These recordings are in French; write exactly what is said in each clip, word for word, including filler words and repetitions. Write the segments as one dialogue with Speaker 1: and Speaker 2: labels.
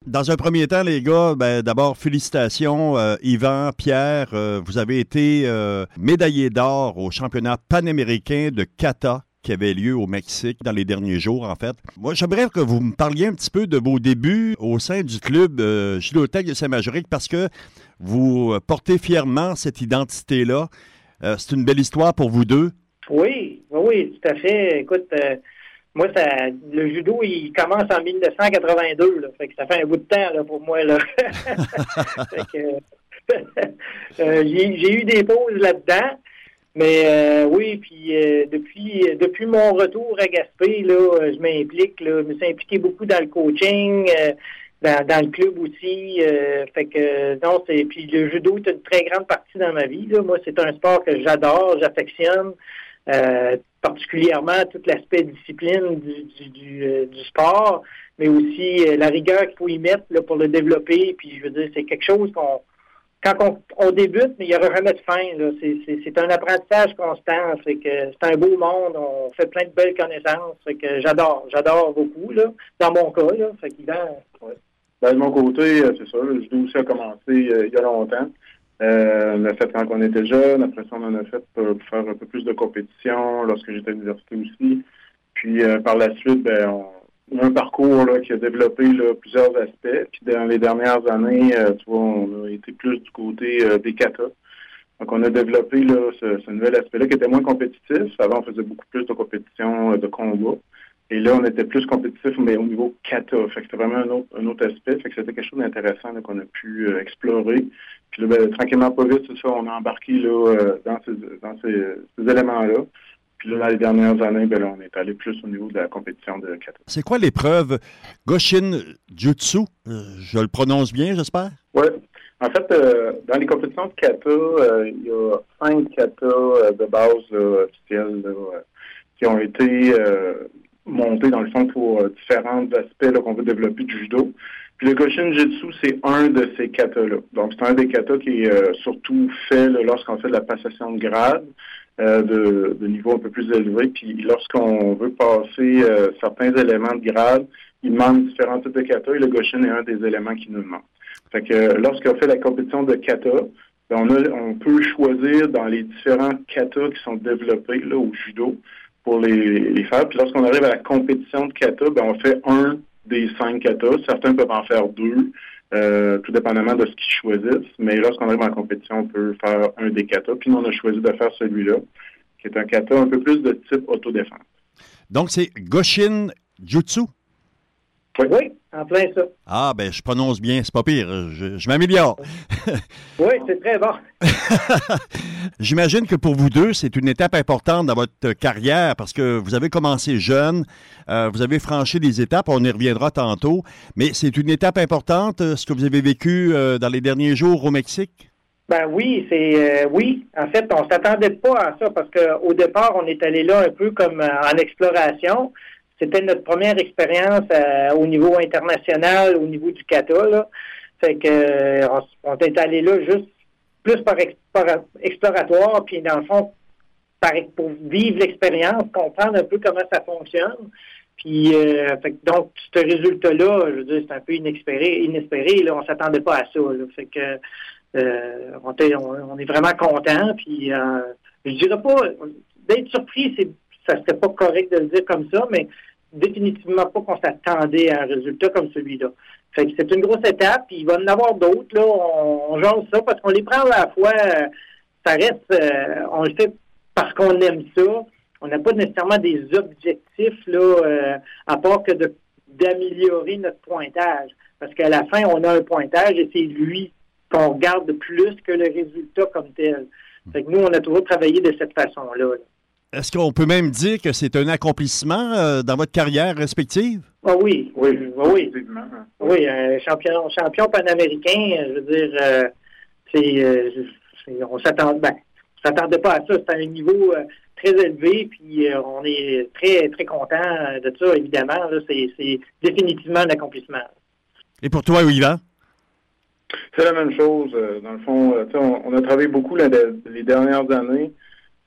Speaker 1: Dans un premier temps, les gars, ben, d'abord, félicitations, euh, Yvan, Pierre, euh, vous avez été euh, médaillés d'or au championnat panaméricain de kata qui avait lieu au Mexique dans les derniers jours, en fait. Moi, j'aimerais que vous me parliez un petit peu de vos débuts au sein du club euh, Judothèque de Saint-Majoric parce que vous portez fièrement cette identité-là. Euh, c'est une belle histoire pour vous deux.
Speaker 2: Oui, oui, tout à fait. Écoute, euh, moi, ça, le judo, il commence en mille neuf cent quatre-vingt-deux, là, fait que ça fait un bout de temps là, pour moi. Là. fait que, euh, j'ai, j'ai eu des pauses là-dedans, mais euh, oui, puis euh, depuis depuis mon retour à Gaspé, là, je m'implique, là, je me suis impliqué beaucoup dans le coaching, euh, dans, dans le club aussi. Euh, fait que non, c'est puis le judo est une très grande partie dans ma vie. Là. Moi, c'est un sport que j'adore, j'affectionne. Euh, particulièrement tout l'aspect discipline du, du, du, euh, du sport, mais aussi euh, la rigueur qu'il faut y mettre là, pour le développer. Puis je veux dire, c'est quelque chose qu'on quand on, on débute, mais il n'y aura jamais de fin. Là. C'est, c'est, c'est un apprentissage constant. C'est que c'est un beau monde. On fait plein de belles connaissances. Fait que j'adore, j'adore beaucoup, là, dans mon cas. Là. Fait qu'Yvan, ouais.
Speaker 3: Ben, de mon côté, c'est ça. Le judo aussi a commencé euh, il y a longtemps. Euh, on l'a fait quand on était jeune. Après ça, on en a fait pour, pour faire un peu plus de compétition lorsque j'étais à l'université aussi. Puis euh, par la suite, ben, on, on a un parcours là, qui a développé là, plusieurs aspects. Puis dans les dernières années, euh, tu vois, on a été plus du côté euh, des kata. Donc on a développé là, ce, ce nouvel aspect-là qui était moins compétitif. Avant, on faisait beaucoup plus de compétition, euh, de combat. Et là, on était plus compétitif, mais au niveau kata. Fait que c'était vraiment un autre, un autre aspect. Fait que c'était quelque chose d'intéressant là, qu'on a pu euh, explorer. Puis là, ben, tranquillement, pas vite, c'est ça, on a embarqué là, euh, dans, ces, dans ces, ces éléments-là. Puis là, dans les dernières années, ben, là, on est allé plus au niveau de la compétition de kata.
Speaker 1: C'est quoi l'épreuve Goshin Jutsu? Euh, je le prononce bien, j'espère?
Speaker 3: Oui. En fait, euh, dans les compétitions de kata, euh, il y a cinq kata euh, de base là, officiels là, euh, qui ont été euh, montés, dans le fond, pour euh, différents aspects là, qu'on veut développer du judo. Puis le Goshin Jutsu, c'est un de ces katas-là. Donc, c'est un des katas qui est euh, surtout fait là, lorsqu'on fait de la passation de grade, euh, de, de niveau un peu plus élevé. Puis lorsqu'on veut passer euh, certains éléments de grade, il demande différents types de katas et le Goshin est un des éléments qui nous demande. Fait que euh, lorsqu'on fait la compétition de kata, ben, on, a, on peut choisir dans les différents katas qui sont développés là, au judo pour les, les faire. Puis lorsqu'on arrive à la compétition de kata, ben, on fait un des cinq katas. Certains peuvent en faire deux, euh, tout dépendamment de ce qu'ils choisissent. Mais lorsqu'on arrive en compétition, on peut faire un des katas. Puis nous, on a choisi de faire celui-là, qui est un kata un peu plus de type autodéfense.
Speaker 1: Donc, c'est Goshin Jutsu?
Speaker 2: Oui. oui, en plein ça.
Speaker 1: Ah, ben je prononce bien, c'est pas pire. Je, je m'améliore.
Speaker 2: Oui, c'est très bon.
Speaker 1: J'imagine que pour vous deux, c'est une étape importante dans votre carrière parce que vous avez commencé jeune, euh, vous avez franchi des étapes, on y reviendra tantôt, mais c'est une étape importante, ce que vous avez vécu euh, dans les derniers jours au Mexique?
Speaker 2: Ben oui, c'est euh, oui. En fait, on s'attendait pas à ça parce qu'au départ, on est allé là un peu comme euh, en exploration. C'était notre première expérience euh, au niveau international, au niveau du kata, là. Fait que euh, on, on est allé là juste plus par, ex, par exploratoire, puis dans le fond, par, pour vivre l'expérience, comprendre un peu comment ça fonctionne. Puis euh, fait que donc, ce résultat-là, je veux dire, c'est un peu inespéré, inespéré, là, on s'attendait pas à ça. Là. Fait que euh, on, est, on, on est vraiment content. Puis euh, je dirais pas d'être surpris, c'est ça serait pas correct de le dire comme ça, mais définitivement pas qu'on s'attendait à un résultat comme celui-là. Fait que c'est une grosse étape, puis il va y en avoir d'autres, là, on, on jase ça, parce qu'on les prend à la fois, euh, ça reste, euh, on le fait parce qu'on aime ça, on n'a pas nécessairement des objectifs, là, euh, à part que de, d'améliorer notre pointage, parce qu'à la fin, on a un pointage, et c'est lui qu'on regarde plus que le résultat comme tel. Fait que nous, on a toujours travaillé de cette façon-là, là.
Speaker 1: Est-ce qu'on peut même dire que c'est un accomplissement euh, dans votre carrière respective?
Speaker 2: Ah oui, oui, oui. Oui, oui un champion, champion panaméricain, je veux dire, euh, c'est, euh, c'est, on s'attend, ben, on s'attendait pas à ça. C'est à un niveau euh, très élevé, puis euh, on est très, très content de ça, évidemment. Là, c'est, c'est définitivement un accomplissement.
Speaker 1: Et pour toi, Yvan?
Speaker 3: C'est la même chose. Dans le fond, on, on a travaillé beaucoup là, les dernières années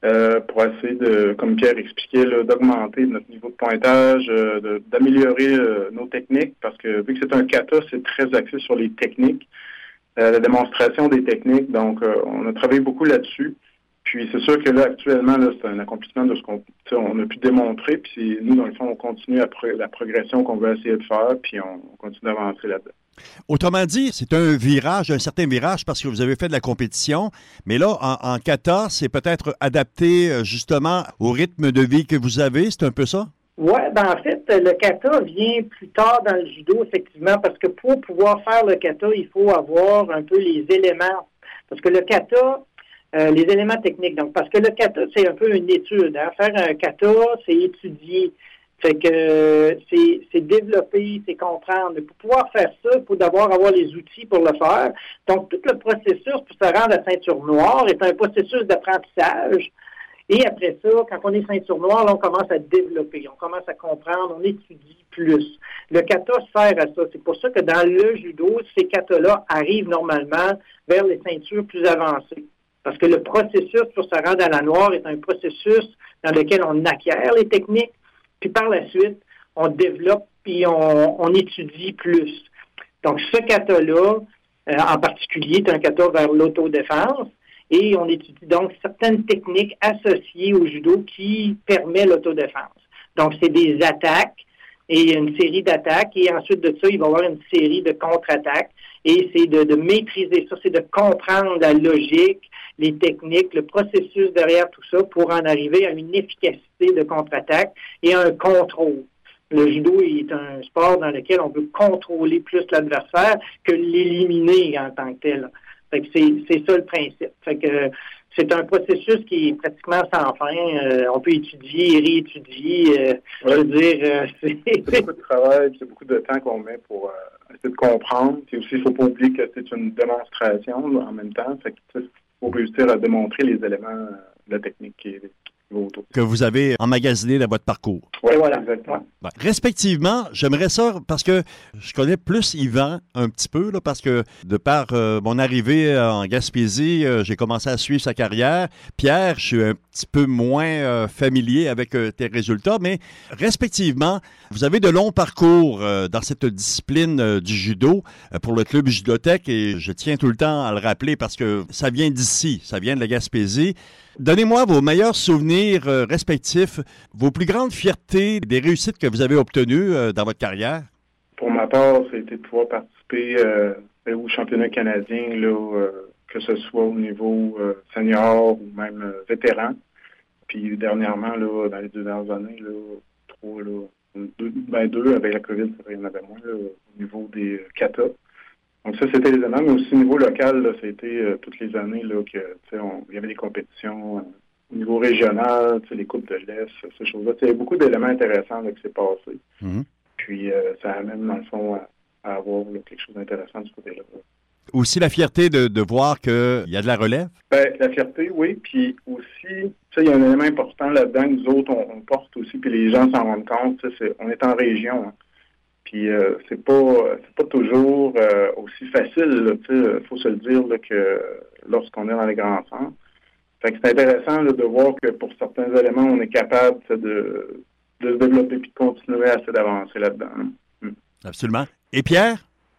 Speaker 3: euh, pour essayer de, comme Pierre expliquait, là, d'augmenter notre niveau de pointage, euh, de, d'améliorer euh, nos techniques, parce que vu que c'est un kata, c'est très axé sur les techniques, euh, la démonstration des techniques. Donc, euh, on a travaillé beaucoup là-dessus. Puis c'est sûr que là, actuellement, là, c'est un accomplissement de ce qu'on on a pu démontrer. Puis nous, dans le fond, on continue la, pro- la progression qu'on veut essayer de faire, puis on, on continue d'avancer là-dedans.
Speaker 1: Autrement dit, c'est un virage, un certain virage, parce que vous avez fait de la compétition. Mais là, en, en kata, c'est peut-être adapté justement au rythme de vie que vous avez. C'est un peu ça?
Speaker 2: Oui, ben en fait, le kata vient plus tard dans le judo, effectivement, parce que pour pouvoir faire le kata, il faut avoir un peu les éléments. Parce que le kata, euh, les éléments techniques. Donc, parce que le kata, c'est un peu une étude. Hein? Faire un kata, c'est étudier. Fait que euh, c'est, c'est développer, c'est comprendre. Mais pour pouvoir faire ça, il faut d'abord avoir les outils pour le faire. Donc, tout le processus pour se rendre à ceinture noire est un processus d'apprentissage. Et après ça, quand on est ceinture noire, là, on commence à développer, on commence à comprendre, on étudie plus. Le kata sert à ça. C'est pour ça que dans le judo, ces katas-là arrivent normalement vers les ceintures plus avancées. Parce que le processus pour se rendre à la noire est un processus dans lequel on acquiert les techniques, puis par la suite, on développe puis on, on étudie plus. Donc, ce kata-là, euh, en particulier, est un kata vers l'autodéfense. Et on étudie donc certaines techniques associées au judo qui permettent l'autodéfense. Donc, c'est des attaques et une série d'attaques. Et ensuite de ça, il va y avoir une série de contre-attaques. Et c'est de, de maîtriser ça, c'est de comprendre la logique, les techniques, le processus derrière tout ça pour en arriver à une efficacité de contre-attaque et à un contrôle. Le judo est un sport dans lequel on veut contrôler plus l'adversaire que l'éliminer en tant que tel. Fait que c'est, c'est ça le principe. Fait que c'est un processus qui est pratiquement sans fin. Euh, on peut étudier et réétudier. Euh,
Speaker 3: ouais.
Speaker 2: Je veux dire, euh, c'est...
Speaker 3: c'est beaucoup de travail, c'est beaucoup de temps qu'on met pour euh, essayer de comprendre. Puis aussi, il ne faut pas oublier que c'est une démonstration là, en même temps. Fait que il faut réussir à démontrer les éléments euh, de la technique qui est autour.
Speaker 1: Que vous avez emmagasiné dans votre parcours.
Speaker 3: Oui,
Speaker 2: voilà.
Speaker 3: Exactement.
Speaker 1: Ouais. Respectivement, j'aimerais ça parce que je connais plus Yvan un petit peu, là, parce que de par euh, mon arrivée en Gaspésie, euh, j'ai commencé à suivre sa carrière. Pierre, je suis un petit peu moins euh, familier avec euh, tes résultats, mais respectivement, vous avez de longs parcours euh, dans cette discipline euh, du judo euh, pour le club Judothèque et je tiens tout le temps à le rappeler parce que ça vient d'ici, ça vient de la Gaspésie. Donnez-moi vos meilleurs souvenirs euh, respectifs, vos plus grandes fiertés des réussites que vous avez obtenues euh, dans votre carrière.
Speaker 3: Pour ma part, c'était de pouvoir participer euh, au championnat canadien, là, euh, que ce soit au niveau euh, senior ou même euh, vétéran. Puis dernièrement, là, dans les deux dernières années, là, trois, là, deux, ben deux avec la COVID, ça, il y en avait moins là, au niveau des euh, kata. Donc ça, c'était les éléments, mais aussi au niveau local, là, ça a été euh, toutes les années là, que on, il y avait des compétitions euh, au niveau régional, les coupes de l'Est, ces choses-là. Il y a beaucoup d'éléments intéressants là, qui s'est passé. Mm-hmm. Puis euh, ça amène, dans le fond, à, à avoir là, quelque chose d'intéressant de ce côté-là.
Speaker 1: Aussi la fierté de, de voir qu'il y a de la relève?
Speaker 3: Ben, la fierté, oui. Puis aussi, il y a un élément important là-dedans que nous autres, on, on porte aussi, puis les gens s'en rendent compte. C'est, on est en région, hein. Puis euh, c'est pas c'est pas toujours euh, aussi facile, il faut se le dire là, que lorsqu'on est dans les grands centres. Fait que c'est intéressant là, de voir que pour certains éléments, on est capable de, de se développer et de continuer à essayer d'avancer là-dedans. Hein.
Speaker 1: Absolument. Et Pierre?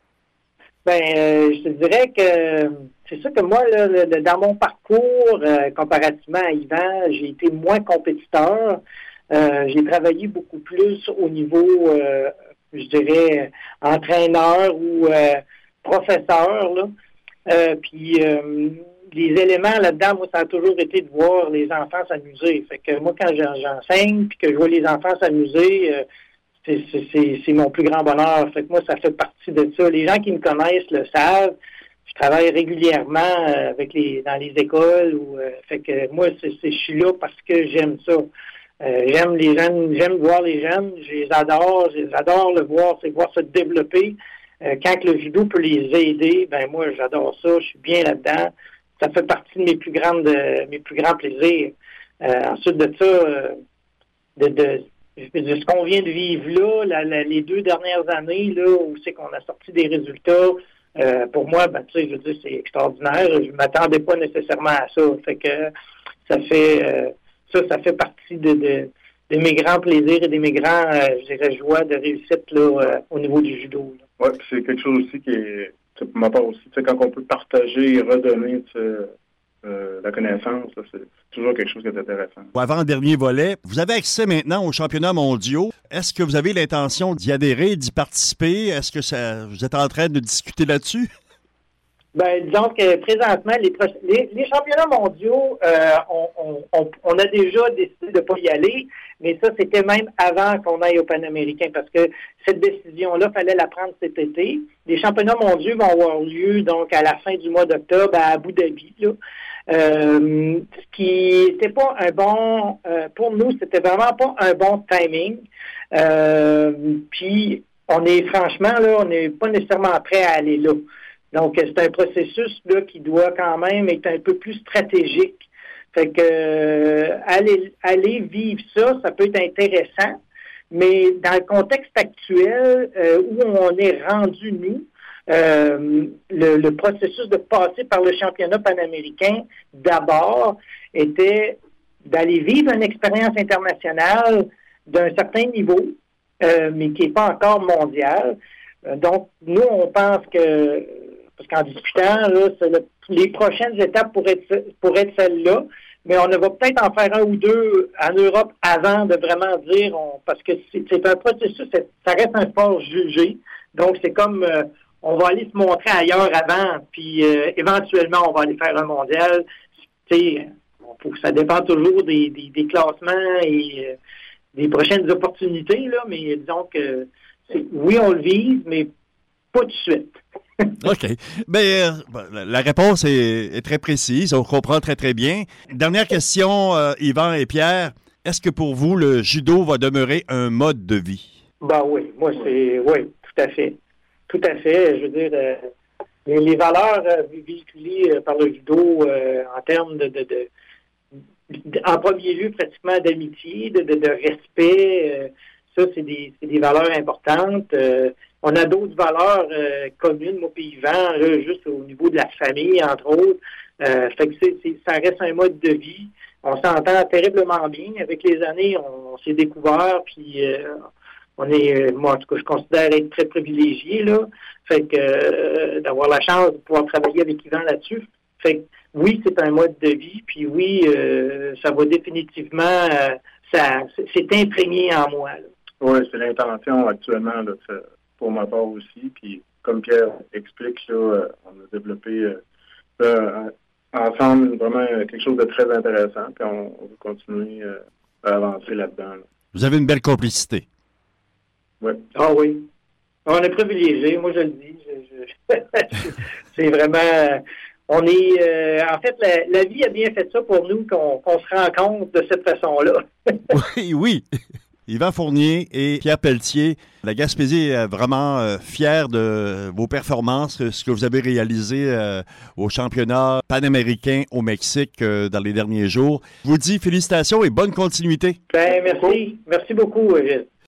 Speaker 2: Ben, euh, je te dirais que c'est sûr que moi, là, le, dans mon parcours, euh, comparativement à Yvan, j'ai été moins compétiteur. Euh, j'ai travaillé beaucoup plus au niveau euh, je dirais, entraîneur ou euh, professeur. Là. Euh, puis euh, les éléments là-dedans, moi, ça a toujours été de voir les enfants s'amuser. Fait que moi, quand j'enseigne puis que je vois les enfants s'amuser, euh, c'est, c'est, c'est, c'est mon plus grand bonheur. Fait que moi, ça fait partie de ça. Les gens qui me connaissent le savent. Je travaille régulièrement avec les dans les écoles. Ou, euh, fait que moi, c'est, c'est, je suis là parce que j'aime ça. Euh, j'aime les jeunes, j'aime voir les jeunes, je les adore, j'adore le voir, c'est voir se développer. Euh, quand le judo peut les aider, ben moi j'adore ça, je suis bien là-dedans. Ça fait partie de mes plus grandes, de mes plus grands plaisirs. Euh, ensuite de ça, euh, de, de, de ce qu'on vient de vivre là, la, la, les deux dernières années là, où c'est qu'on a sorti des résultats. Euh, pour moi, ben tu sais, je veux dire, c'est extraordinaire. Je m'attendais pas nécessairement à ça. Fait que ça fait euh, ça, ça fait partie de, de, de mes grands plaisirs et de mes grands, euh, je dirais, joies de réussite là, euh, au niveau du judo.
Speaker 3: Oui, c'est quelque chose aussi qui est, pour ma part aussi, quand on peut partager et redonner euh, la connaissance, là, c'est toujours quelque chose qui est intéressant.
Speaker 1: Avant le dernier volet, vous avez accès maintenant aux championnats mondiaux. Est-ce que vous avez l'intention d'y adhérer, d'y participer? Est-ce que ça, vous êtes en train de discuter là-dessus?
Speaker 2: Ben, disons que présentement, les, les, les championnats mondiaux, euh, on, on, on a déjà décidé de ne pas y aller, mais ça, c'était même avant qu'on aille au Panaméricain, parce que cette décision-là, il fallait la prendre cet été. Les championnats mondiaux vont avoir lieu donc à la fin du mois d'octobre à Abu Dhabi, là. Euh, ce qui n'était pas un bon, euh, pour nous, c'était vraiment pas un bon timing. Euh, puis, on est franchement, là, on n'est pas nécessairement prêt à aller là. Donc, c'est un processus là qui doit quand même être un peu plus stratégique. Fait que euh, aller, aller vivre ça, ça peut être intéressant, mais dans le contexte actuel euh, où on est rendu, nous, euh, le, le processus de passer par le championnat panaméricain, d'abord, était d'aller vivre une expérience internationale d'un certain niveau, euh, mais qui n'est pas encore mondiale. Euh, donc, nous, on pense que parce qu'en discutant, là, c'est le, les prochaines étapes pourraient être, pourraient être celles-là, mais on va peut-être en faire un ou deux en Europe avant de vraiment dire, on, parce que c'est, c'est un processus, c'est, ça reste un sport jugé, donc c'est comme, euh, on va aller se montrer ailleurs avant, puis euh, éventuellement, on va aller faire un mondial. Tu sais, ça dépend toujours des, des, des classements et euh, des prochaines opportunités, là, mais disons que, c'est, oui, on le vise, mais pas tout de suite.
Speaker 1: OK. Mais euh, la réponse est, est très précise. On comprend très, très bien. Dernière question, euh, Yvan et Pierre. Est-ce que pour vous, le judo va demeurer un mode de vie?
Speaker 2: Ben oui. Moi, c'est... Oui, tout à fait. Tout à fait. Je veux dire, euh, les, les valeurs euh, véhiculées euh, par le judo euh, en termes de, de, de, de... En premier lieu, pratiquement d'amitié, de, de, de respect... Euh, ça, c'est des, c'est des valeurs importantes. Euh, on a d'autres valeurs euh, communes, moi, puis Yvan, là, juste au niveau de la famille, entre autres. Euh, fait que c'est, c'est, ça reste un mode de vie. On s'entend terriblement bien. Avec les années, on, on s'est découvert, puis euh, on est, moi, en tout cas, je considère être très privilégié, là. Fait que euh, d'avoir la chance de pouvoir travailler avec Yvan là-dessus. Fait que oui, c'est un mode de vie, puis oui, euh, ça va définitivement, euh, ça, c'est imprégné en moi, là.
Speaker 3: Oui, c'est l'intention actuellement, là, pour ma part aussi. Puis, comme Pierre explique, là, on a développé euh, ensemble vraiment quelque chose de très intéressant. Puis, on, on veut continuer euh, à avancer là-dedans. Là.
Speaker 1: Vous avez une belle complicité.
Speaker 3: Oui.
Speaker 2: Ah oui. On est privilégiés, moi je le dis. Je, je, c'est vraiment... On est... Euh, en fait, la, la vie a bien fait ça pour nous, qu'on, qu'on se rend compte de cette façon-là.
Speaker 1: Oui, oui. Yvan Fournier et Pierre Pelletier, la Gaspésie est vraiment euh, fière de vos performances, ce que vous avez réalisé euh, au championnat panaméricain au Mexique euh, dans les derniers jours. Je vous dis félicitations et bonne continuité.
Speaker 2: Ben, merci. Merci beaucoup, Gilles.